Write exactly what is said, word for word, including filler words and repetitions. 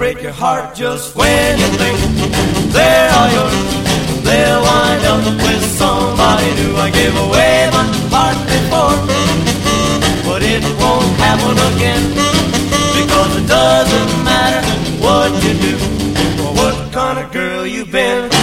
break your heart just when you think they're all yours. They'll wind up with somebody new. I gave away my heart before, but it won't happen again, because it doesn't matter what you do or what kind of girl you've been.